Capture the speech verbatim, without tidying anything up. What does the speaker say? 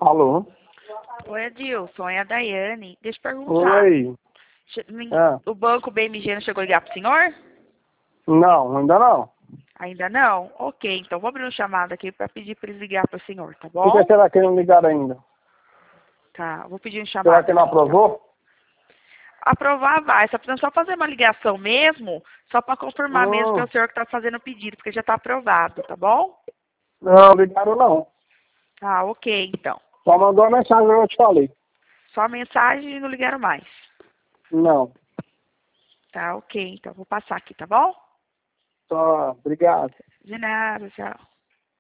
Alô? Oi, Adilson, é a Daiane. Deixa eu perguntar. Oi. Che- me- Ah, O banco B M G não chegou a ligar pro senhor? não, ainda não. Ainda não? Ok, então vou abrir uma chamada aqui para pedir para eles ligar para o senhor, tá Por que bom? será que não ligaram ainda? Tá, vou pedir uma Será chamada que não aqui, tá bom? aprovou? Aprovar vai, só precisa só fazer uma ligação mesmo, só para confirmar mesmo que é Hum, o senhor que está fazendo o pedido, porque já está aprovado, tá bom? não, ligaram não. Ah, ok, então. Só mandou a mensagem que eu te falei. Só mensagem e não ligaram mais. Não. Tá, ok, então vou passar aqui, tá bom? Só, obrigado. De nada, tchau.